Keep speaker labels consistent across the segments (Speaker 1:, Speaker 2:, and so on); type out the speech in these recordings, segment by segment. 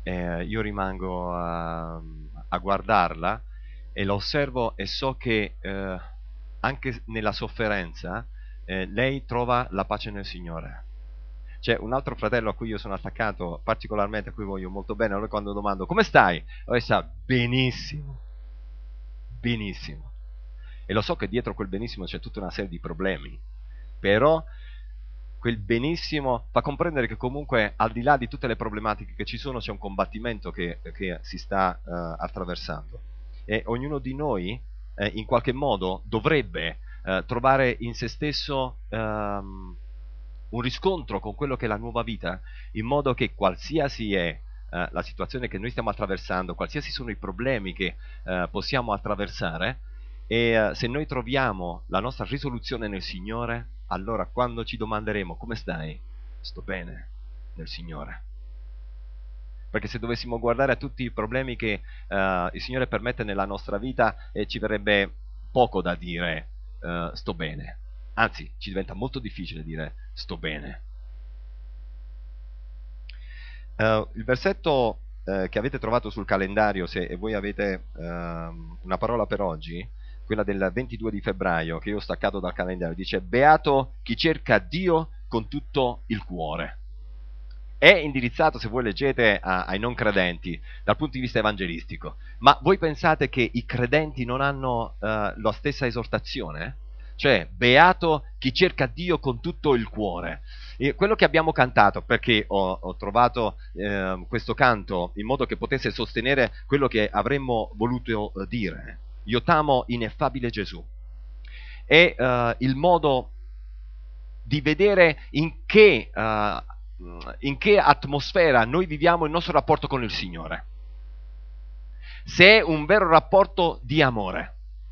Speaker 1: io rimango a guardarla e la osservo e so che anche nella sofferenza lei trova la pace nel Signore. C'è un altro fratello a cui io sono attaccato particolarmente, a cui voglio molto bene, allora quando domando come stai? Lui sa benissimo, benissimo. E lo so che dietro quel benissimo c'è tutta una serie di problemi, però quel benissimo fa comprendere che comunque al di là di tutte le problematiche che ci sono c'è un combattimento che si sta attraversando, e ognuno di noi in qualche modo dovrebbe trovare in se stesso un riscontro con quello che è la nuova vita, in modo che qualsiasi è la situazione che noi stiamo attraversando, qualsiasi sono i problemi che possiamo attraversare, e se noi troviamo la nostra risoluzione nel Signore, allora quando ci domanderemo come stai, sto bene nel Signore. Perché se dovessimo guardare a tutti i problemi che il Signore permette nella nostra vita, ci verrebbe poco da dire sto bene. Anzi, ci diventa molto difficile dire sto bene. Il versetto che avete trovato sul calendario, se voi avete una parola per oggi, quella del 22 di febbraio, che io ho staccato dal calendario, dice: beato chi cerca Dio con tutto il cuore. È indirizzato, se voi leggete, ai non credenti dal punto di vista evangelistico, ma voi pensate che i credenti non hanno la stessa esortazione? Cioè, beato chi cerca Dio con tutto il cuore. E quello che abbiamo cantato, perché ho trovato questo canto in modo che potesse sostenere quello che avremmo voluto dire: io t'amo ineffabile Gesù, è il modo di vedere in che atmosfera noi viviamo il nostro rapporto con il Signore, se è un vero rapporto di amore.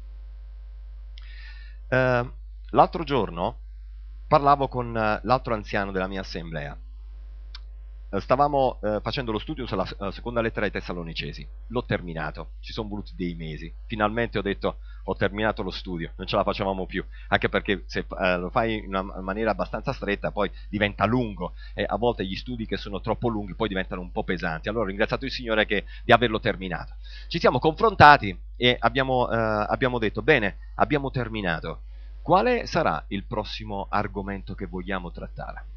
Speaker 1: L'altro giorno parlavo con l'altro anziano della mia assemblea. Stavamo facendo lo studio sulla seconda lettera ai Tessalonicesi. L'ho terminato, ci sono voluti dei mesi. Finalmente ho detto: ho terminato lo studio, non ce la facevamo più, anche perché se lo fai in una maniera abbastanza stretta poi diventa lungo, e a volte gli studi che sono troppo lunghi poi diventano un po' pesanti. Allora ho ringraziato il Signore di averlo terminato. Ci siamo confrontati e abbiamo detto: bene, abbiamo terminato, quale sarà il prossimo argomento che vogliamo trattare?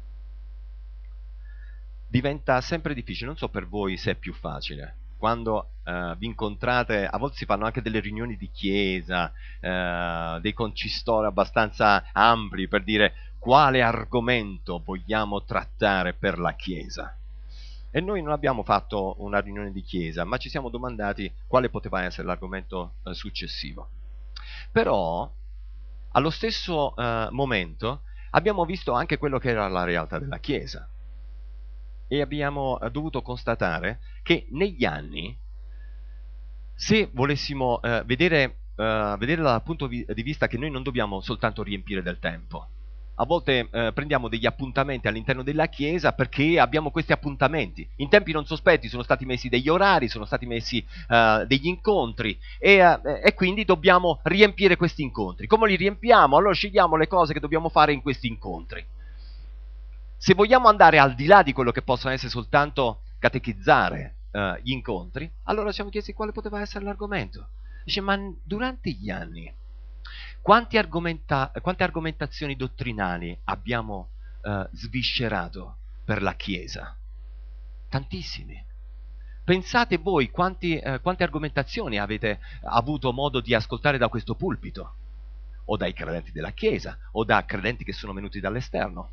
Speaker 1: Diventa sempre difficile, non so per voi se è più facile. Quando vi incontrate, a volte si fanno anche delle riunioni di chiesa, dei concistori abbastanza ampli per dire quale argomento vogliamo trattare per la chiesa. E noi non abbiamo fatto una riunione di chiesa, ma ci siamo domandati quale poteva essere l'argomento successivo. Però, allo stesso momento, abbiamo visto anche quello che era la realtà della chiesa. E abbiamo dovuto constatare che negli anni, se volessimo vedere dal punto di vista che noi non dobbiamo soltanto riempire del tempo, a volte prendiamo degli appuntamenti all'interno della Chiesa perché abbiamo questi appuntamenti. In tempi non sospetti sono stati messi degli orari, sono stati messi degli incontri, e quindi dobbiamo riempire questi incontri. Come li riempiamo? Allora scegliamo le cose che dobbiamo fare in questi incontri. Se vogliamo andare al di là di quello che possono essere soltanto catechizzare gli incontri, allora ci siamo chiesti quale poteva essere l'argomento. Dice: ma durante gli anni quante argomentazioni dottrinali abbiamo sviscerato per la Chiesa? Tantissime. Pensate voi quante argomentazioni avete avuto modo di ascoltare da questo pulpito, o dai credenti della Chiesa, o da credenti che sono venuti dall'esterno.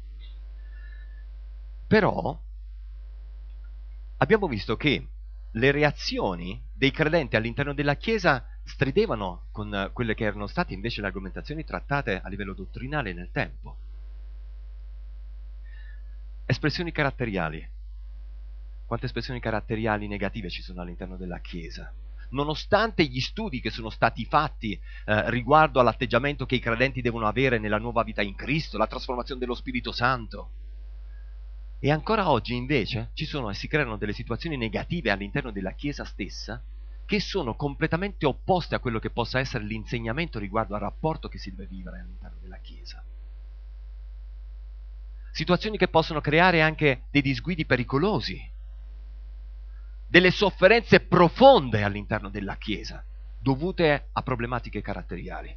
Speaker 1: Però abbiamo visto che le reazioni dei credenti all'interno della Chiesa stridevano con quelle che erano state invece le argomentazioni trattate a livello dottrinale nel tempo. Espressioni caratteriali. Quante espressioni caratteriali negative ci sono all'interno della Chiesa? Nonostante gli studi che sono stati fatti riguardo all'atteggiamento che i credenti devono avere nella nuova vita in Cristo, la trasformazione dello Spirito Santo. E ancora oggi invece ci sono e si creano delle situazioni negative all'interno della Chiesa stessa che sono completamente opposte a quello che possa essere l'insegnamento riguardo al rapporto che si deve vivere all'interno della Chiesa. Situazioni che possono creare anche dei disguidi pericolosi. delle sofferenze profonde all'interno della Chiesa, dovute a problematiche caratteriali.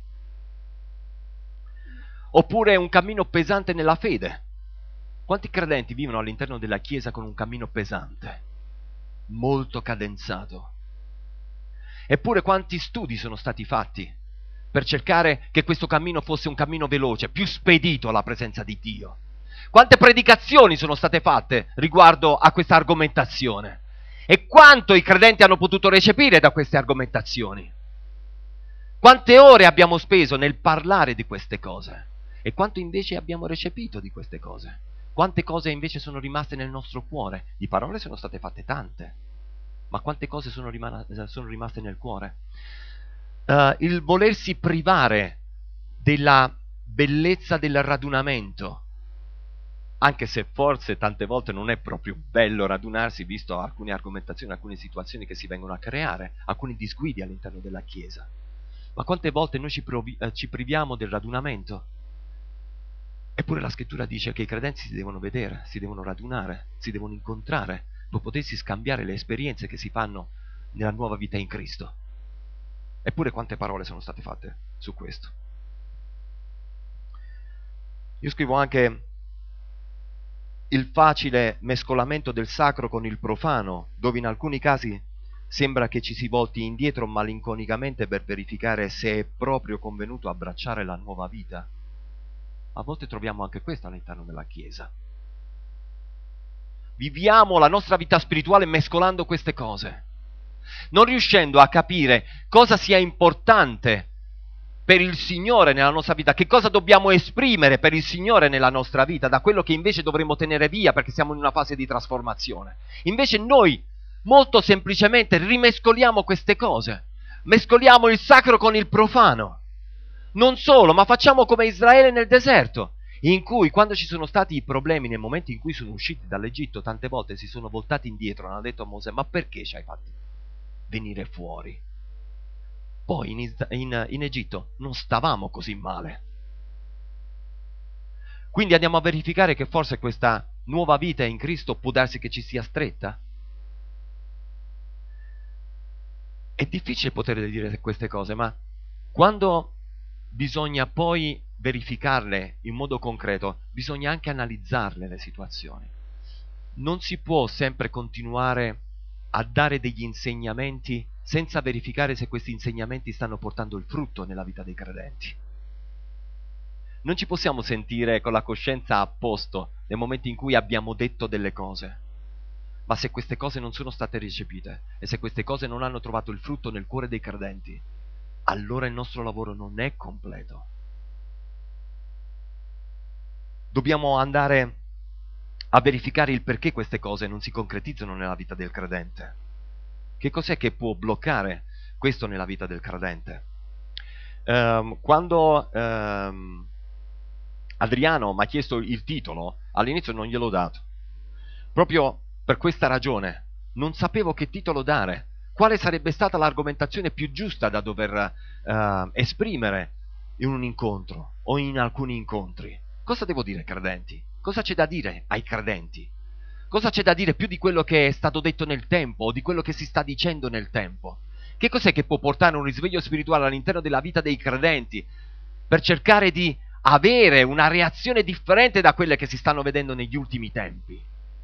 Speaker 1: Oppure un cammino pesante nella fede. Quanti credenti vivono all'interno della Chiesa con un cammino pesante, molto cadenzato? Eppure quanti studi sono stati fatti per cercare che questo cammino fosse un cammino veloce, più spedito alla presenza di Dio? Quante predicazioni sono state fatte riguardo a questa argomentazione? E quanto i credenti hanno potuto recepire da queste argomentazioni? Quante ore abbiamo speso nel parlare di queste cose? E quanto invece abbiamo recepito di queste cose? Quante cose invece sono rimaste nel nostro cuore? Di parole sono state fatte tante, ma quante cose sono rimaste nel cuore? Il volersi privare della bellezza del radunamento, anche se forse tante volte non è proprio bello radunarsi, visto alcune argomentazioni, alcune situazioni che si vengono a creare, alcuni disguidi all'interno della Chiesa. Ma quante volte noi ci priviamo del radunamento? Eppure la Scrittura dice che i credenti si devono vedere, si devono radunare, si devono incontrare, per potersi scambiare le esperienze che si fanno nella nuova vita in Cristo. Eppure quante parole sono state fatte su questo. Io scrivo anche il facile mescolamento del sacro con il profano, dove in alcuni casi sembra che ci si volti indietro malinconicamente per verificare se è proprio convenuto abbracciare la nuova vita. A volte troviamo anche questo all'interno della Chiesa. Viviamo la nostra vita spirituale mescolando queste cose, non riuscendo a capire cosa sia importante per il Signore nella nostra vita, che cosa dobbiamo esprimere per il Signore nella nostra vita, da quello che invece dovremmo tenere via perché siamo in una fase di trasformazione. Invece noi molto semplicemente rimescoliamo queste cose, mescoliamo il sacro con il profano. Non solo, ma facciamo come Israele nel deserto, in cui quando ci sono stati i problemi, nel momento in cui sono usciti dall'Egitto, tante volte si sono voltati indietro e hanno detto a Mosè: ma perché ci hai fatti venire fuori? Poi in Egitto non stavamo così male. Quindi andiamo a verificare che forse questa nuova vita in Cristo può darsi che ci sia stretta. È difficile poter dire queste cose, ma quando bisogna poi verificarle in modo concreto, bisogna anche analizzarle le situazioni. Non si può sempre continuare a dare degli insegnamenti senza verificare se questi insegnamenti stanno portando il frutto nella vita dei credenti. Non ci possiamo sentire con la coscienza a posto nel momento in cui abbiamo detto delle cose, ma se queste cose non sono state recepite e se queste cose non hanno trovato il frutto nel cuore dei credenti, allora il nostro lavoro non è completo. Dobbiamo andare a verificare il perché queste cose non si concretizzano nella vita del credente. Che cos'è che può bloccare questo nella vita del credente? Quando Adriano mi ha chiesto il titolo, all'inizio non gliel'ho dato. Proprio per questa ragione, non sapevo che titolo dare. Quale sarebbe stata l'argomentazione più giusta da dover esprimere in un incontro o in alcuni incontri? Cosa devo dire ai credenti? Cosa c'è da dire ai credenti? Cosa c'è da dire più di quello che è stato detto nel tempo o di quello che si sta dicendo nel tempo? Che cos'è che può portare un risveglio spirituale all'interno della vita dei credenti per cercare di avere una reazione differente da quelle che si stanno vedendo negli ultimi tempi?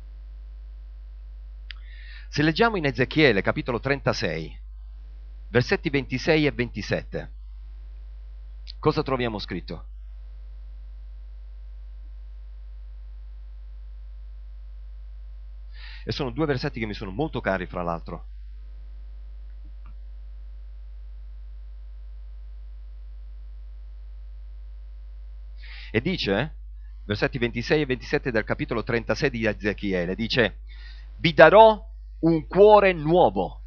Speaker 1: Se leggiamo in Ezechiele, capitolo 36, versetti 26 e 27, cosa troviamo scritto? E sono due versetti che mi sono molto cari, fra l'altro. E dice, versetti 26 e 27 del capitolo 36 di Ezechiele, dice: vi darò un cuore nuovo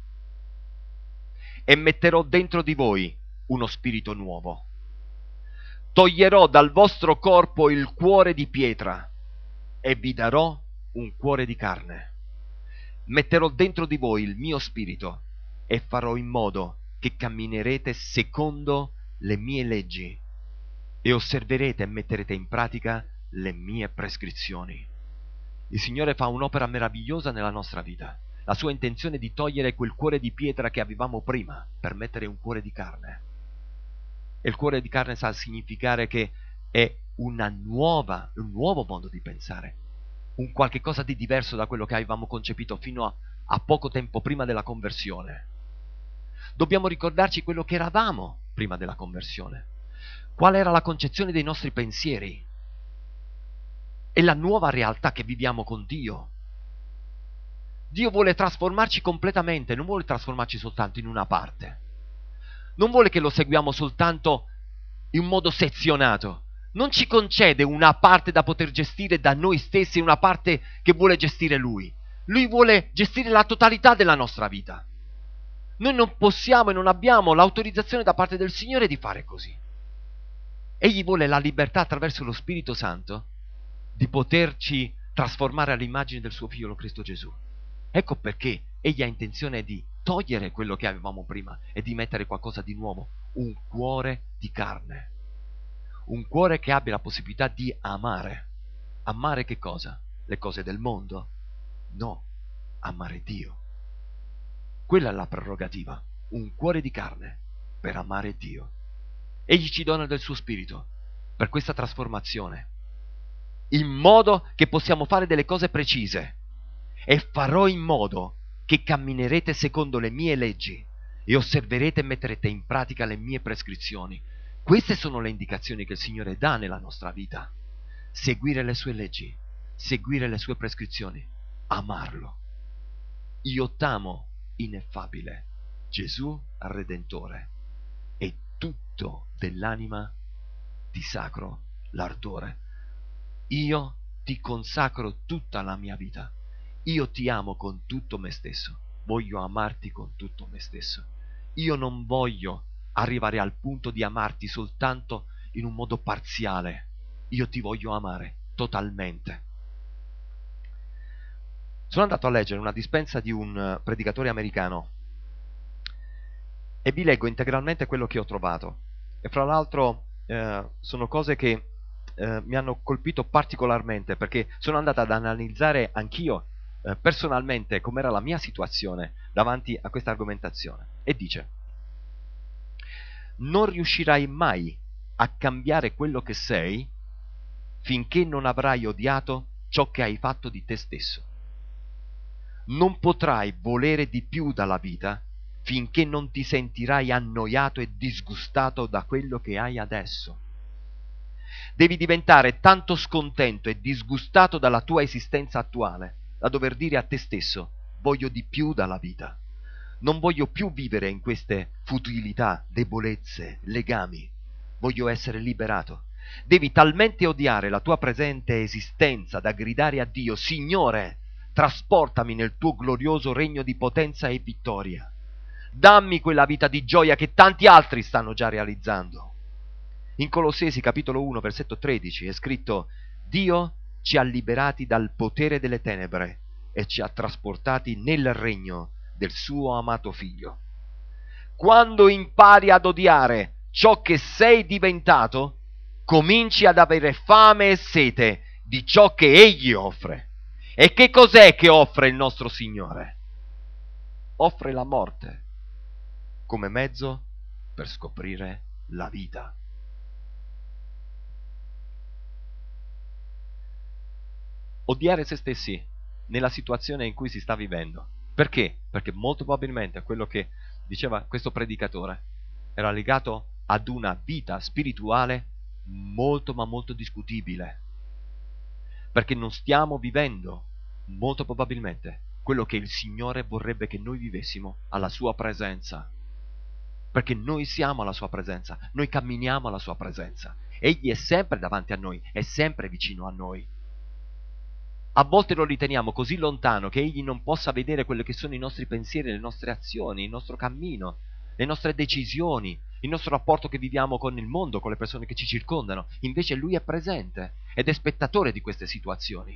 Speaker 1: e metterò dentro di voi uno spirito nuovo. Toglierò dal vostro corpo il cuore di pietra e vi darò un cuore di carne. Metterò dentro di voi il mio spirito e farò in modo che camminerete secondo le mie leggi e osserverete e metterete in pratica le mie prescrizioni. Il Signore fa un'opera meravigliosa nella nostra vita. La sua intenzione è di togliere quel cuore di pietra che avevamo prima per mettere un cuore di carne. E il cuore di carne sa significare che è un nuovo modo di pensare, un qualche cosa di diverso da quello che avevamo concepito fino a poco tempo prima della conversione. Dobbiamo ricordarci quello che eravamo prima della conversione, qual era la concezione dei nostri pensieri e la nuova realtà che viviamo con Dio. Dio vuole trasformarci completamente, non vuole trasformarci soltanto in una parte. Non vuole che lo seguiamo soltanto in modo sezionato. Non ci concede una parte da poter gestire da noi stessi e una parte che vuole gestire Lui. Lui vuole gestire la totalità della nostra vita. Noi non possiamo e non abbiamo l'autorizzazione da parte del Signore di fare così. Egli vuole la libertà attraverso lo Spirito Santo di poterci trasformare all'immagine del suo Figlio Cristo Gesù. Ecco perché Egli ha intenzione di togliere quello che avevamo prima e di mettere qualcosa di nuovo, un cuore di carne. Un cuore che abbia la possibilità di amare. Amare che cosa? Le cose del mondo? No, amare Dio. Quella è la prerogativa, un cuore di carne per amare Dio. Egli ci dona del suo spirito per questa trasformazione, in modo che possiamo fare delle cose precise. E farò in modo che camminerete secondo le mie leggi e osserverete e metterete in pratica le mie prescrizioni. Queste sono le indicazioni che il Signore dà nella nostra vita. Seguire le sue leggi, seguire le sue prescrizioni, amarlo. Io t'amo, ineffabile, Gesù Redentore, e tutto dell'anima ti sacro l'ardore. Io ti consacro tutta la mia vita. Io ti amo con tutto me stesso. Voglio amarti con tutto me stesso. Io non voglio arrivare al punto di amarti soltanto in un modo parziale. Io ti voglio amare totalmente. Sono andato a leggere una dispensa di un predicatore americano e vi leggo integralmente quello che ho trovato. E fra l'altro sono cose che mi hanno colpito particolarmente, perché sono andato ad analizzare anch'io personalmente com'era la mia situazione davanti a questa argomentazione. E dice: non riuscirai mai a cambiare quello che sei finché non avrai odiato ciò che hai fatto di te stesso. Non potrai volere di più dalla vita finché non ti sentirai annoiato e disgustato da quello che hai adesso. Devi diventare tanto scontento e disgustato dalla tua esistenza attuale da dover dire a te stesso: voglio di più dalla vita. Non voglio più vivere in queste futilità, debolezze, legami. Voglio essere liberato. Devi talmente odiare la tua presente esistenza da gridare a Dio: Signore, trasportami nel tuo glorioso regno di potenza e vittoria. Dammi quella vita di gioia che tanti altri stanno già realizzando. In Colossesi capitolo 1 versetto 13 è scritto: Dio ci ha liberati dal potere delle tenebre e ci ha trasportati nel regno del suo amato Figlio. Quando impari ad odiare ciò che sei diventato, cominci ad avere fame e sete di ciò che Egli offre. E che cos'è che offre il nostro Signore? Offre la morte come mezzo per scoprire la vita. Odiare se stessi nella situazione in cui si sta vivendo. Perché? Perché molto probabilmente quello che diceva questo predicatore era legato ad una vita spirituale molto ma molto discutibile. Perché non stiamo vivendo, molto probabilmente, quello che il Signore vorrebbe che noi vivessimo alla sua presenza. Perché noi siamo alla sua presenza, noi camminiamo alla sua presenza. Egli è sempre davanti a noi, è sempre vicino a noi. A volte lo riteniamo così lontano che Egli non possa vedere quelli che sono i nostri pensieri, le nostre azioni, il nostro cammino, le nostre decisioni, il nostro rapporto che viviamo con il mondo, con le persone che ci circondano. Invece Lui è presente ed è spettatore di queste situazioni.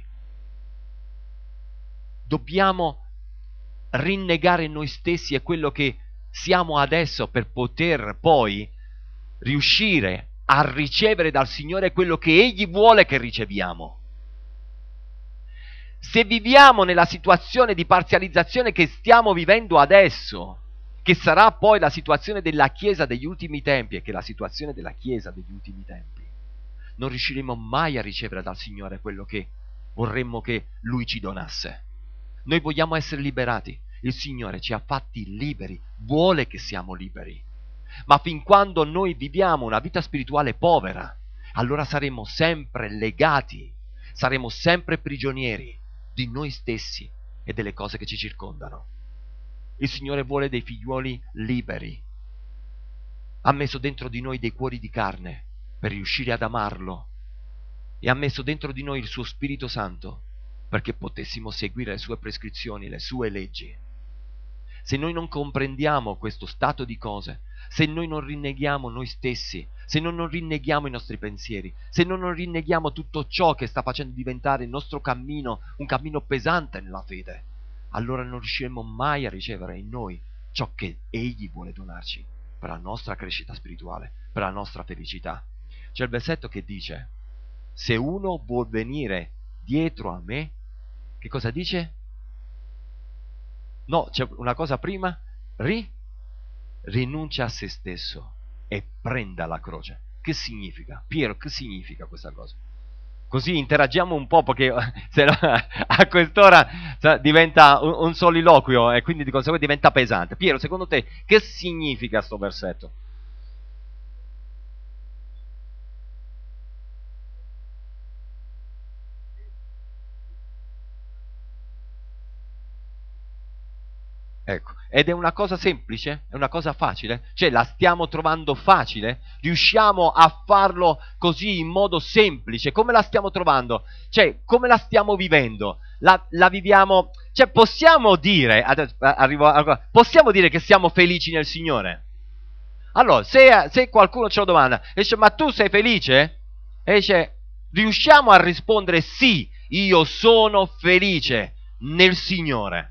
Speaker 1: Dobbiamo rinnegare noi stessi e quello che siamo adesso per poter poi riuscire a ricevere dal Signore quello che Egli vuole che riceviamo. se viviamo nella situazione di parzializzazione che stiamo vivendo adesso, che sarà poi la situazione della Chiesa degli ultimi tempi, e che è la situazione della Chiesa degli ultimi tempi, non riusciremo mai a ricevere dal Signore quello che vorremmo che Lui ci donasse. Noi vogliamo essere liberati. Il Signore ci ha fatti liberi, vuole che siamo liberi. Ma fin quando noi viviamo una vita spirituale povera, allora saremo sempre legati, saremo sempre prigionieri di noi stessi e delle cose che ci circondano. Il Signore vuole dei figliuoli liberi. Ha messo dentro di noi dei cuori di carne per riuscire ad amarlo, e ha messo dentro di noi il suo Spirito Santo perché potessimo seguire le sue prescrizioni, le sue leggi. Se noi non comprendiamo questo stato di cose, se noi non rinneghiamo noi stessi, se noi non rinneghiamo i nostri pensieri, se noi non rinneghiamo tutto ciò che sta facendo diventare il nostro cammino un cammino pesante nella fede, allora non riusciremo mai a ricevere in noi ciò che Egli vuole donarci per la nostra crescita spirituale, per la nostra felicità. C'è il versetto che dice: se uno vuol venire dietro a me, che cosa dice? No, c'è una cosa prima: rinuncia a se stesso e prenda la croce. Che significa? Piero, che significa questa cosa? Così interagiamo un po', perché se no, a quest'ora diventa un soliloquio e quindi di conseguenza diventa pesante. Piero, secondo te che significa sto versetto? Ecco, ed è una cosa semplice? È una cosa facile? Cioè, la stiamo trovando facile? Riusciamo a farlo così in modo semplice? Come la stiamo trovando? Cioè, come la stiamo vivendo? La viviamo? Cioè, possiamo dire, possiamo dire che siamo felici nel Signore? Allora, se qualcuno ce lo domanda, e dice: ma tu sei felice? E dice: riusciamo a rispondere sì, io sono felice nel Signore.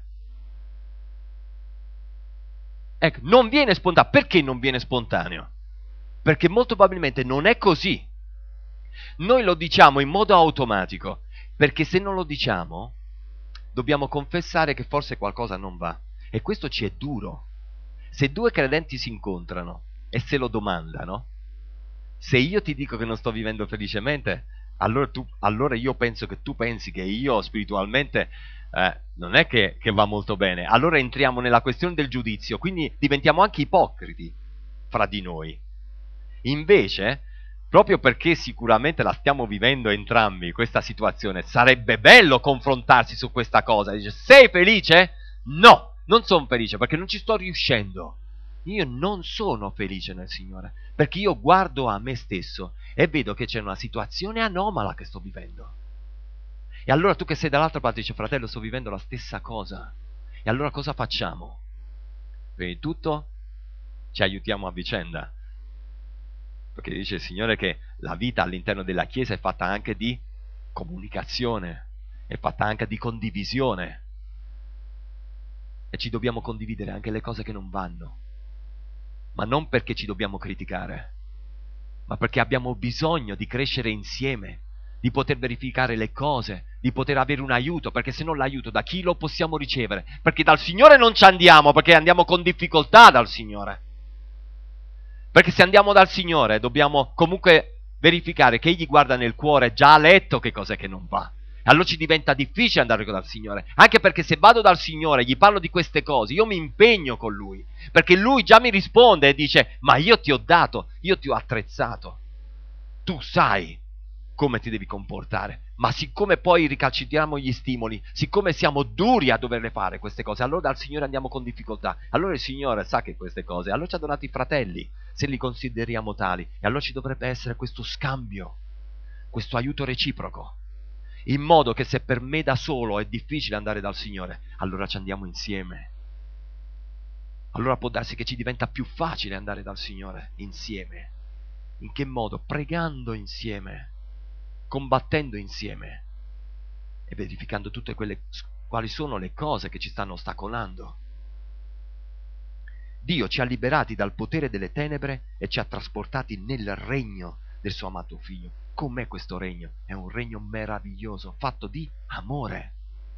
Speaker 1: Ecco, non viene spontaneo. Perché non viene spontaneo? Perché molto probabilmente non è così. Noi lo diciamo in modo automatico, perché se non lo diciamo, dobbiamo confessare che forse qualcosa non va. E questo ci è duro. Se due credenti si incontrano e se lo domandano, se io ti dico che non sto vivendo felicemente, allora io penso che tu pensi che io spiritualmente non è che va molto bene. Allora entriamo nella questione del giudizio, quindi diventiamo anche ipocriti fra di noi. Invece, proprio perché sicuramente la stiamo vivendo entrambi questa situazione, sarebbe bello confrontarsi su questa cosa. Dice: sei felice? No, non sono felice perché non ci sto riuscendo. Io non sono felice nel Signore, perché io guardo a me stesso e vedo che c'è una situazione anomala che sto vivendo. E allora tu che sei dall'altra parte dici: fratello, sto vivendo la stessa cosa. E allora cosa facciamo? Prima di tutto ci aiutiamo a vicenda, perché dice il Signore che la vita all'interno della Chiesa è fatta anche di comunicazione, è fatta anche di condivisione, e ci dobbiamo condividere anche le cose che non vanno, ma non perché ci dobbiamo criticare, ma perché abbiamo bisogno di crescere insieme, di poter verificare le cose, di poter avere un aiuto, perché se non l'aiuto da chi lo possiamo ricevere? Perché dal Signore non ci andiamo, perché andiamo con difficoltà dal Signore. Perché se andiamo dal Signore dobbiamo comunque verificare che Egli guarda nel cuore, già ha letto che cos'è che non va. Allora ci diventa difficile andare dal Signore, anche perché se vado dal Signore e gli parlo di queste cose, io mi impegno con Lui, perché Lui già mi risponde e dice: ma io ti ho dato, io ti ho attrezzato, tu sai come ti devi comportare. Ma siccome poi ricalcitriamo gli stimoli, siccome siamo duri a doverle fare queste cose, allora dal Signore andiamo con difficoltà. Allora il Signore sa che queste cose, allora ci ha donato i fratelli, se li consideriamo tali, e allora ci dovrebbe essere questo scambio, questo aiuto reciproco, in modo che se per me da solo è difficile andare dal Signore, allora ci andiamo insieme. Allora può darsi che ci diventa più facile andare dal Signore insieme. In che modo? Pregando insieme, combattendo insieme e verificando tutte quali sono le cose che ci stanno ostacolando. Dio ci ha liberati dal potere delle tenebre e ci ha trasportati nel regno del suo amato Figlio. Com'è questo regno? È un regno meraviglioso, fatto di amore.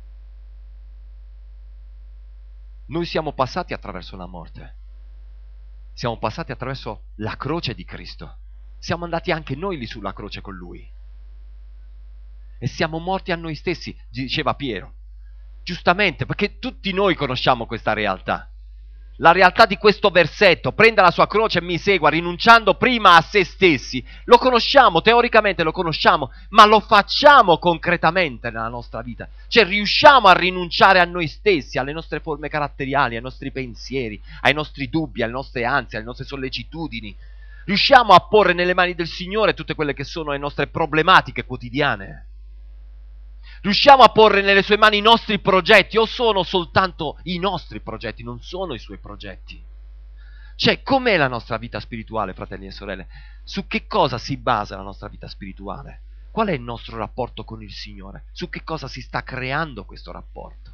Speaker 1: Noi siamo passati attraverso la morte. Siamo passati attraverso la croce di Cristo. Siamo andati anche noi lì sulla croce con Lui. E siamo morti a noi stessi, diceva Piero. Giustamente, perché tutti noi conosciamo questa realtà. La realtà di questo versetto, prenda la sua croce e mi segua, rinunciando prima a se stessi. Lo conosciamo, teoricamente lo conosciamo, ma lo facciamo concretamente nella nostra vita. Cioè riusciamo a rinunciare a noi stessi, alle nostre forme caratteriali, ai nostri pensieri, ai nostri dubbi, alle nostre ansie, alle nostre sollecitudini. Riusciamo a porre nelle mani del Signore tutte quelle che sono le nostre problematiche quotidiane. Riusciamo a porre nelle sue mani i nostri progetti, o sono soltanto i nostri progetti, non sono i suoi progetti? Cioè, com'è la nostra vita spirituale, fratelli e sorelle? Su che cosa si basa la nostra vita spirituale? Qual è il nostro rapporto con il Signore? Su che cosa si sta creando questo rapporto?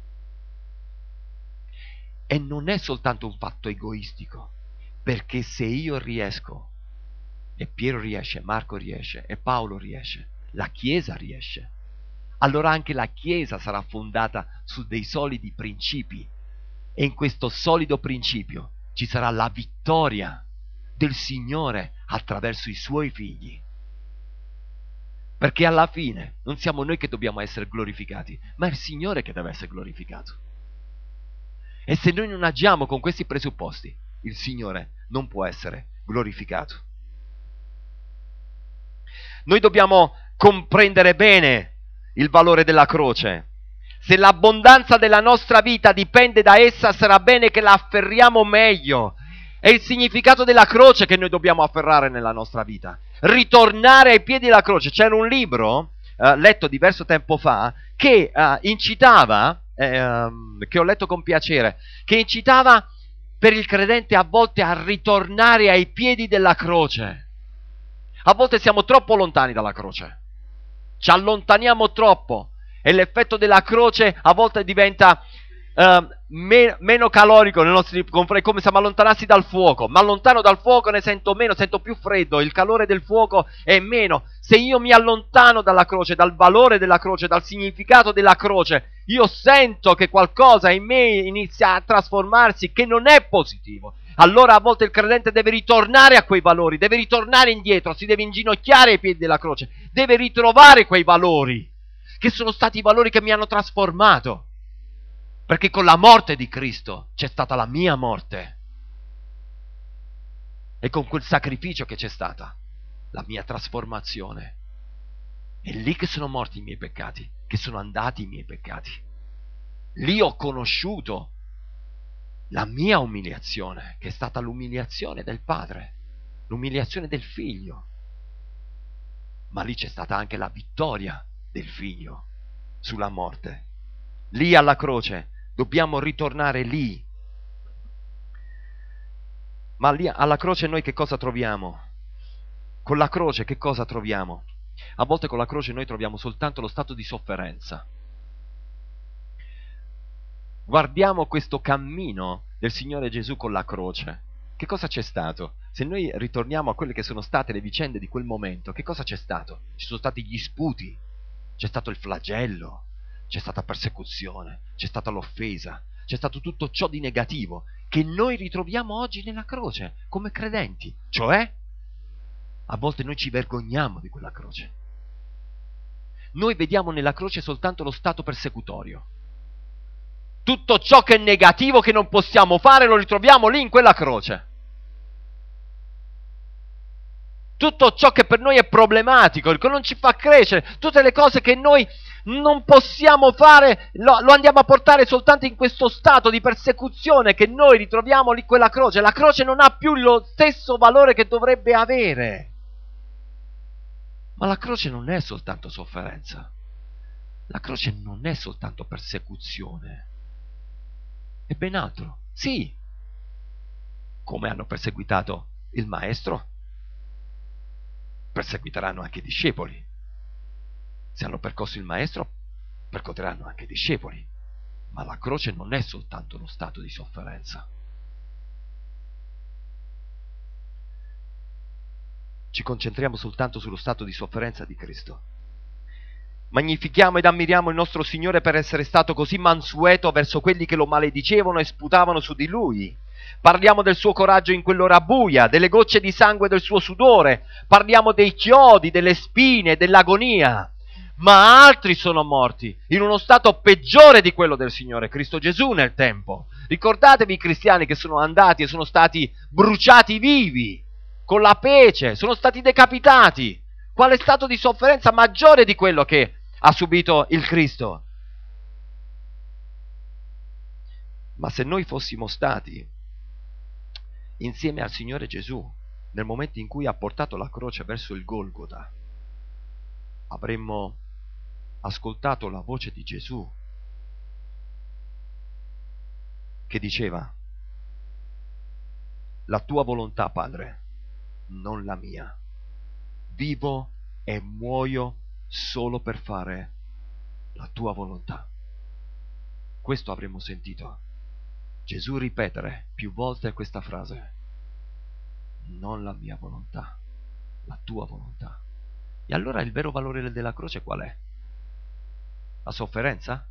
Speaker 1: E non è soltanto un fatto egoistico, perché se io riesco, e Piero riesce, Marco riesce, e Paolo riesce, la Chiesa riesce, allora anche la Chiesa sarà fondata su dei solidi principi, e in questo solido principio ci sarà la vittoria del Signore attraverso i Suoi figli. Perché alla fine non siamo noi che dobbiamo essere glorificati, ma è il Signore che deve essere glorificato. E se noi non agiamo con questi presupposti, il Signore non può essere glorificato. Noi dobbiamo comprendere bene il valore della croce. Se l'abbondanza della nostra vita dipende da essa, sarà bene che la afferriamo meglio. È il significato della croce che noi dobbiamo afferrare nella nostra vita. Ritornare ai piedi della croce. C'era un libro, letto diverso tempo fa, che incitava, che ho letto con piacere, che incitava per il credente a volte a ritornare ai piedi della croce. A volte siamo troppo lontani dalla croce. Ci allontaniamo troppo e l'effetto della croce a volte diventa meno calorico nei nostri confronti, come se mi allontanassi dal fuoco. Ma allontano dal fuoco, ne sento meno, sento più freddo, il calore del fuoco è meno. Se io mi allontano dalla croce, dal valore della croce, dal significato della croce, io sento che qualcosa in me inizia a trasformarsi che non è positivo. Allora a volte il credente deve ritornare a quei valori, deve ritornare indietro, si deve inginocchiare ai piedi della croce, deve ritrovare quei valori, che sono stati i valori che mi hanno trasformato. Perché con la morte di Cristo c'è stata la mia morte. E con quel sacrificio che c'è stata la mia trasformazione. È lì che sono morti i miei peccati, che sono andati i miei peccati. Lì ho conosciuto la mia umiliazione, che è stata l'umiliazione del Padre, l'umiliazione del Figlio. Ma lì c'è stata anche la vittoria del Figlio sulla morte. Lì alla croce dobbiamo ritornare lì. Ma lì alla croce noi che cosa troviamo? Con la croce che cosa troviamo? A volte con la croce noi troviamo soltanto lo stato di sofferenza. Guardiamo questo cammino del Signore Gesù con la croce. Che cosa c'è stato? Se noi ritorniamo a quelle che sono state le vicende di quel momento, che cosa c'è stato? Ci sono stati gli sputi, c'è stato il flagello, c'è stata persecuzione, c'è stata l'offesa, c'è stato tutto ciò di negativo che noi ritroviamo oggi nella croce come credenti. Cioè, a volte noi ci vergogniamo di quella croce. Noi vediamo nella croce soltanto lo stato persecutorio. Tutto ciò che è negativo, che non possiamo fare, lo ritroviamo lì in quella croce. Tutto ciò che per noi è problematico, che non ci fa crescere, tutte le cose che noi non possiamo fare, lo andiamo a portare soltanto in questo stato di persecuzione che noi ritroviamo lì quella croce. La croce non ha più lo stesso valore che dovrebbe avere. Ma la croce non è soltanto sofferenza. La croce non è soltanto persecuzione. È ben altro. Sì, come hanno perseguitato il Maestro, perseguiteranno anche i discepoli. Se hanno percosso il Maestro, percoteranno anche i discepoli. Ma la croce non è soltanto uno stato di sofferenza. Ci concentriamo soltanto sullo stato di sofferenza di Cristo. Magnifichiamo ed ammiriamo il nostro Signore per essere stato così mansueto verso quelli che lo maledicevano e sputavano su di Lui. Parliamo del suo coraggio in quell'ora buia, delle gocce di sangue del suo sudore, parliamo dei chiodi, delle spine, dell'agonia. Ma altri sono morti in uno stato peggiore di quello del Signore Cristo Gesù nel tempo. Ricordatevi i cristiani che sono andati e sono stati bruciati vivi con la pece, sono stati decapitati. Quale stato di sofferenza maggiore di quello che ha subito il Cristo? Ma se noi fossimo stati insieme al Signore Gesù nel momento in cui ha portato la croce verso il Golgota, avremmo ascoltato la voce di Gesù che diceva: la tua volontà, Padre, non la mia. Vivo e muoio solo per fare la tua volontà. Questo avremmo sentito Gesù ripetere più volte questa frase: non la mia volontà, la tua volontà. E allora il vero valore della croce qual è? La sofferenza?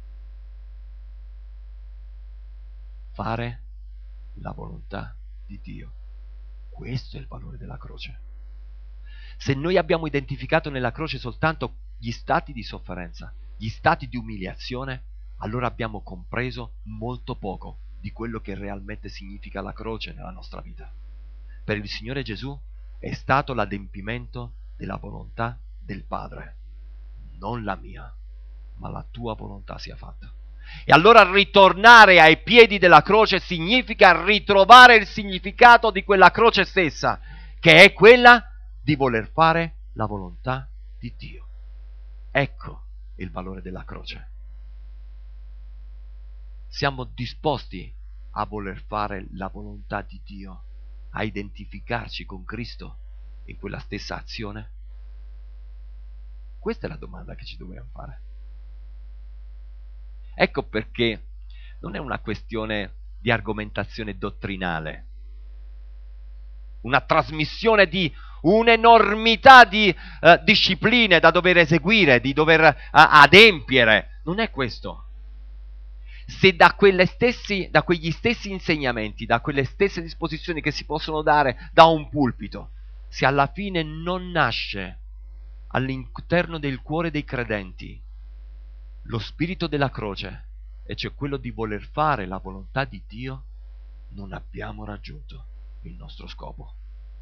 Speaker 1: Fare la volontà di Dio. Questo è il valore della croce. Se noi abbiamo identificato nella croce soltanto gli stati di sofferenza, gli stati di umiliazione, allora abbiamo compreso molto poco di quello che realmente significa la croce nella nostra vita. Per il Signore Gesù è stato l'adempimento della volontà del Padre. Non la mia, ma la tua volontà sia fatta. E allora ritornare ai piedi della croce significa ritrovare il significato di quella croce stessa, che è quella di voler fare la volontà di Dio. Ecco il valore della croce. Siamo disposti a voler fare la volontà di Dio, a identificarci con Cristo in quella stessa azione? Questa è la domanda che ci dobbiamo fare. Ecco perché non è una questione di argomentazione dottrinale, una trasmissione di un'enormità di discipline da dover eseguire, di dover adempiere. Non è questo. Se da quegli stessi insegnamenti, da quelle stesse disposizioni che si possono dare da un pulpito, se alla fine non nasce all'interno del cuore dei credenti lo spirito della croce, e cioè quello di voler fare la volontà di Dio, non abbiamo raggiunto il nostro scopo.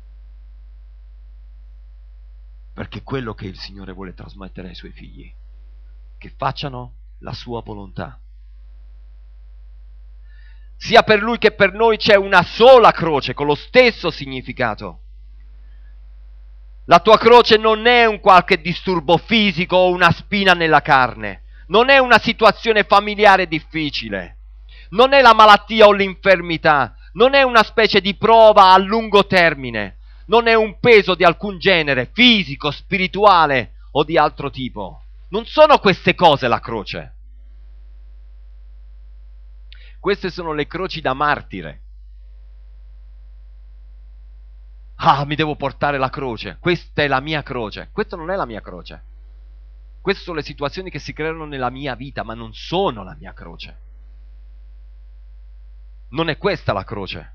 Speaker 1: Perché è quello che il Signore vuole trasmettere ai Suoi figli, che facciano la Sua volontà. Sia per Lui che per noi c'è una sola croce con lo stesso significato. La tua croce non è un qualche disturbo fisico o una spina nella carne, non è una situazione familiare difficile, non è la malattia o l'infermità, non è una specie di prova a lungo termine, non è un peso di alcun genere, fisico, spirituale o di altro tipo. Non sono queste cose la croce. Queste sono le croci da martire. Ah, mi devo portare la croce, questa è la mia croce. Questa non è la mia croce. Queste sono le situazioni che si creano nella mia vita, ma non sono la mia croce. Non è questa la croce.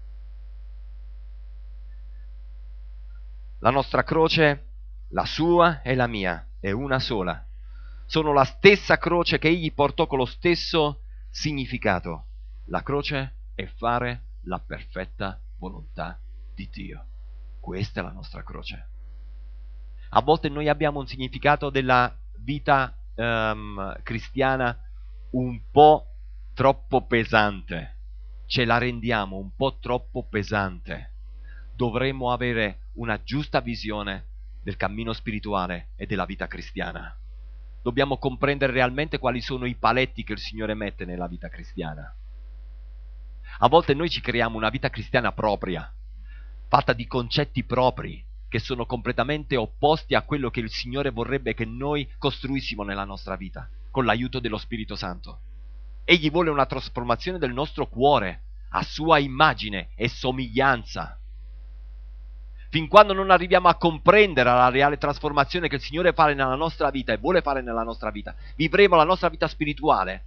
Speaker 1: La nostra croce, la sua e la mia, è una sola. Sono la stessa croce che egli portò con lo stesso significato. La croce è fare la perfetta volontà di Dio. Questa è la nostra croce. A volte noi abbiamo un significato della vita cristiana un po' troppo pesante. Ce la rendiamo un po' troppo pesante. Dovremmo avere una giusta visione del cammino spirituale e della vita cristiana. Dobbiamo comprendere realmente quali sono i paletti che il Signore mette nella vita cristiana. A volte noi ci creiamo una vita cristiana propria, fatta di concetti propri, che sono completamente opposti a quello che il Signore vorrebbe che noi costruissimo nella nostra vita, con l'aiuto dello Spirito Santo. Egli vuole una trasformazione del nostro cuore, a sua immagine e somiglianza. fin quando non arriviamo a comprendere la reale trasformazione che il Signore fa nella nostra vita e vuole fare nella nostra vita, vivremo la nostra vita spirituale.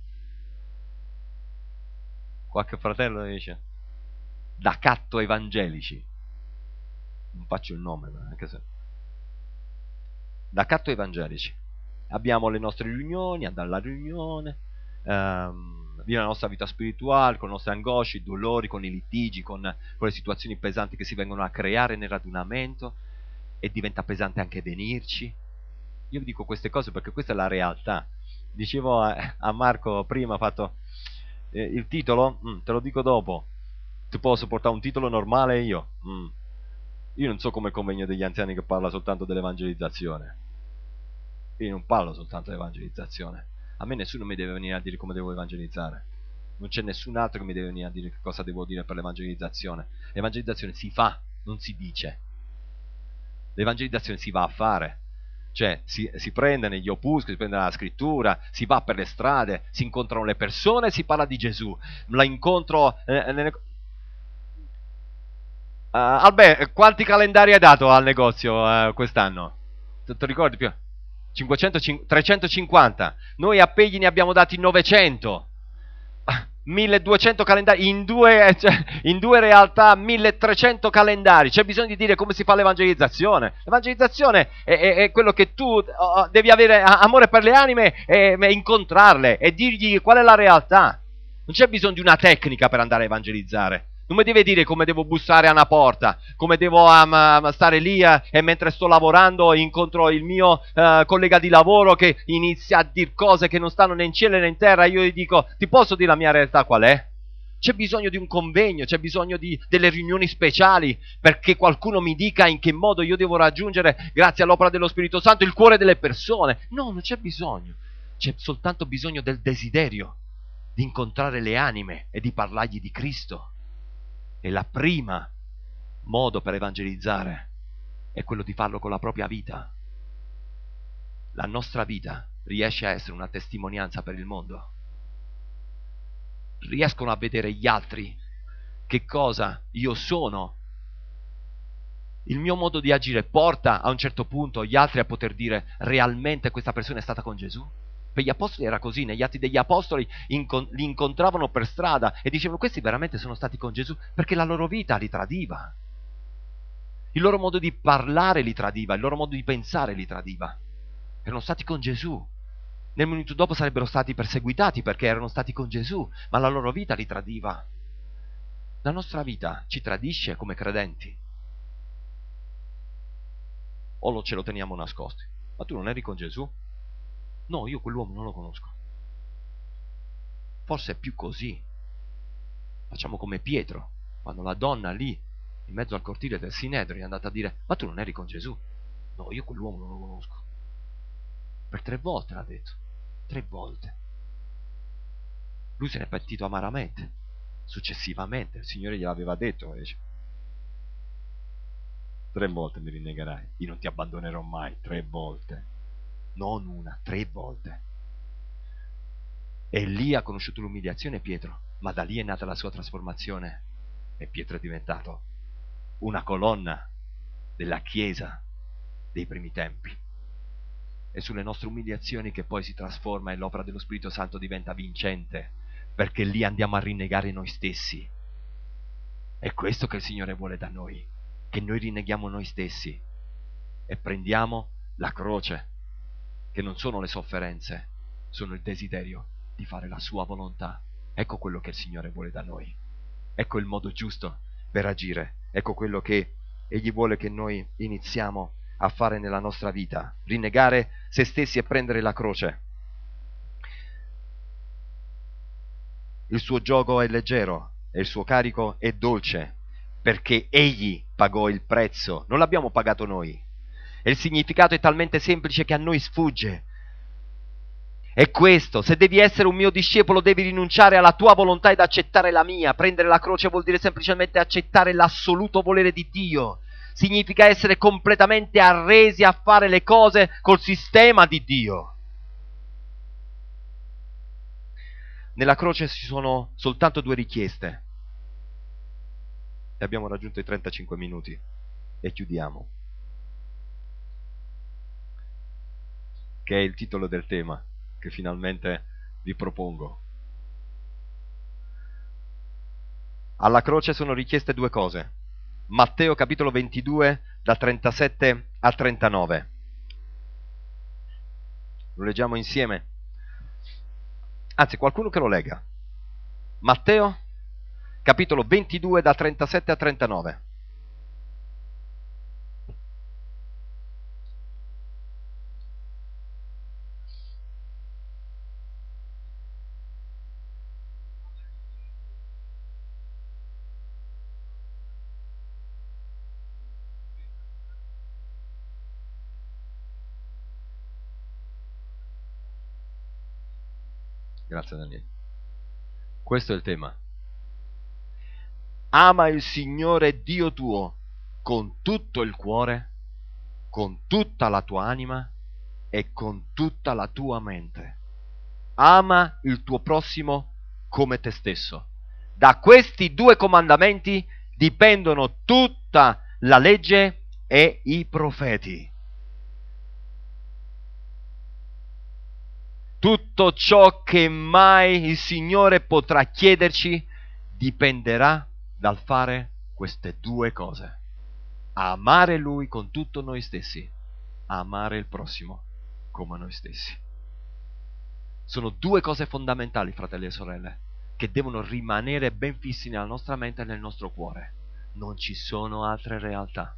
Speaker 1: Qualche fratello dice, da catto evangelici, non faccio il nome, anche se... da catto evangelici, abbiamo le nostre riunioni, andare alla riunione, vivere la nostra vita spirituale, con le nostre angosce, i dolori, con i litigi, con le situazioni pesanti che si vengono a creare nel radunamento, e diventa pesante anche venirci. Io vi dico queste cose perché questa è la realtà. Dicevo a Marco prima, fatto il titolo, te lo dico dopo, ti posso portare un titolo normale io? Io non so come convegno degli anziani che parla soltanto dell'evangelizzazione. Io non parlo soltanto dell'evangelizzazione. A me nessuno mi deve venire a dire come devo evangelizzare. Non c'è nessun altro che mi deve venire a dire che cosa devo dire per l'evangelizzazione. L'evangelizzazione si fa, non si dice. L'evangelizzazione si va a fare. Cioè si prende negli opuscoli, si prende la scrittura, si va per le strade, si incontrano le persone, si parla di Gesù. La incontro... Albè, quanti calendari hai dato al negozio quest'anno? Ti ricordi più? 350. Noi a Pegli ne abbiamo dati 900. 1200 calendari in due realtà, 1300 calendari. C'è bisogno di dire come si fa l'evangelizzazione. L'evangelizzazione è quello che tu devi avere amore per le anime e incontrarle e dirgli qual è la realtà. Non c'è bisogno di una tecnica per andare a evangelizzare. Non mi deve dire come devo bussare a una porta, come devo stare lì e mentre sto lavorando incontro il mio collega di lavoro che inizia a dire cose che non stanno né in cielo né in terra. Io gli dico, ti posso dire la mia realtà qual è? C'è bisogno di un convegno, c'è bisogno delle riunioni speciali perché qualcuno mi dica in che modo io devo raggiungere, grazie all'opera dello Spirito Santo, il cuore delle persone. No, non c'è bisogno. C'è soltanto bisogno del desiderio di incontrare le anime e di parlargli di Cristo. E la prima modo per evangelizzare è quello di farlo con la propria vita. La nostra vita riesce a essere una testimonianza per il mondo. Riescono a vedere gli altri che cosa io sono. Il mio modo di agire porta a un certo punto gli altri a poter dire realmente questa persona è stata con Gesù? Per gli apostoli era così, negli Atti degli Apostoli li incontravano per strada e dicevano questi veramente sono stati con Gesù, perché la loro vita li tradiva. Il loro modo di parlare li tradiva, il loro modo di pensare li tradiva. Erano stati con Gesù. Nel minuto dopo sarebbero stati perseguitati perché erano stati con Gesù, ma la loro vita li tradiva. La nostra vita ci tradisce come credenti. O ce lo teniamo nascosti. Ma tu non eri con Gesù? No, io quell'uomo non lo conosco. Forse è più così. Facciamo come Pietro, quando la donna lì, in mezzo al cortile del Sinedrio, è andata a dire, ma tu non eri con Gesù? No, io quell'uomo non lo conosco. Per 3 volte l'ha detto. 3 volte. Lui se ne è pentito amaramente. Successivamente, il Signore gliel'aveva detto, dice, 3 volte mi rinnegherai, io non ti abbandonerò mai. 3 volte. Non una, 3 volte. E lì ha conosciuto l'umiliazione Pietro, ma da lì è nata la sua trasformazione e Pietro è diventato una colonna della Chiesa dei primi tempi. È sulle nostre umiliazioni che poi si trasforma e l'opera dello Spirito Santo diventa vincente, perché lì andiamo a rinnegare noi stessi. È questo che il Signore vuole da noi, che noi rinneghiamo noi stessi e prendiamo la croce, che non sono le sofferenze, sono il desiderio di fare la sua volontà. Ecco quello che il Signore vuole da noi. Ecco il modo giusto per agire. Ecco quello che Egli vuole che noi iniziamo a fare nella nostra vita. Rinnegare se stessi e prendere la croce. Il suo giogo è leggero e il suo carico è dolce, perché Egli pagò il prezzo, non l'abbiamo pagato noi. E il significato è talmente semplice che a noi sfugge. È questo: se devi essere un mio discepolo devi rinunciare alla tua volontà ed accettare la mia. Prendere la croce vuol dire semplicemente accettare l'assoluto volere di Dio. Significa essere completamente arresi a fare le cose col sistema di Dio. Nella croce ci sono soltanto 2 richieste. E abbiamo raggiunto i 35 minuti. e chiudiamo, che è il titolo del tema che finalmente vi propongo. Alla croce sono richieste due cose. Matteo capitolo 22 da 37 a 39. Lo leggiamo insieme. Anzi, qualcuno che lo legga. Matteo capitolo 22 da 37 a 39. Grazie Daniele. Questo è il tema. Ama il Signore Dio tuo con tutto il cuore, con tutta la tua anima e con tutta la tua mente. Ama il tuo prossimo come te stesso. Da questi due comandamenti dipendono tutta la legge e i profeti. Tutto ciò che mai il Signore potrà chiederci dipenderà dal fare queste due cose. Amare Lui con tutto noi stessi, amare il prossimo come noi stessi. Sono due cose fondamentali, fratelli e sorelle, che devono rimanere ben fissi nella nostra mente e nel nostro cuore. Non ci sono altre realtà.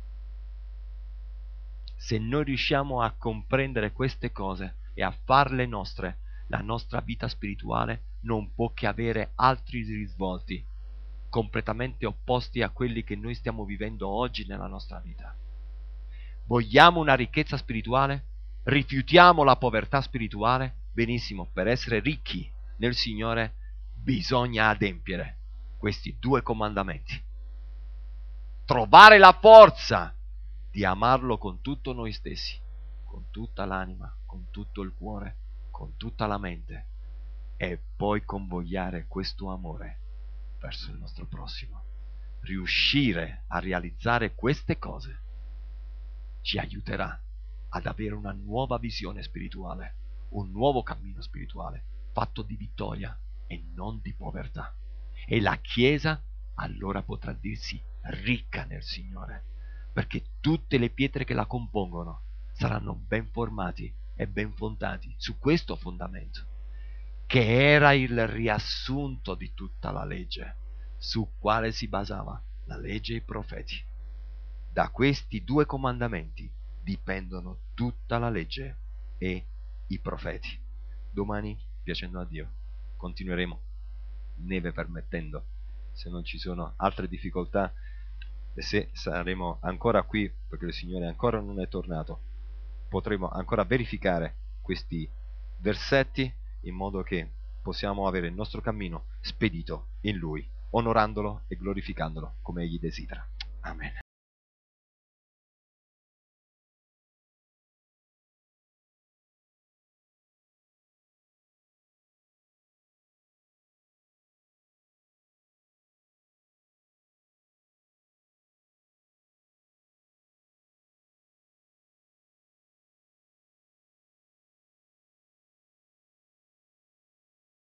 Speaker 1: Se noi riusciamo a comprendere queste cose e a farle nostre, la nostra vita spirituale non può che avere altri risvolti completamente opposti a quelli che noi stiamo vivendo oggi nella nostra vita. Vogliamo una ricchezza spirituale? Rifiutiamo la povertà spirituale? Benissimo, per essere ricchi nel Signore bisogna adempiere questi due comandamenti. Trovare la forza di amarlo con tutto noi stessi, con tutta l'anima, con tutto il cuore, con tutta la mente, e poi convogliare questo amore verso il nostro prossimo. Riuscire a realizzare queste cose ci aiuterà ad avere una nuova visione spirituale, un nuovo cammino spirituale fatto di vittoria e non di povertà. E la Chiesa allora potrà dirsi ricca nel Signore, perché tutte le pietre che la compongono saranno ben formati e ben fondati su questo fondamento, che era il riassunto di tutta la legge, su quale si basava la legge e i profeti. Da questi due comandamenti dipendono tutta la legge e i profeti. Domani, piacendo a Dio, continueremo, neve permettendo, se non ci sono altre difficoltà, e se saremo ancora qui, perché il Signore ancora non è tornato, potremo ancora verificare questi versetti in modo che possiamo avere il nostro cammino spedito in Lui, onorandolo e glorificandolo come Egli desidera. Amen.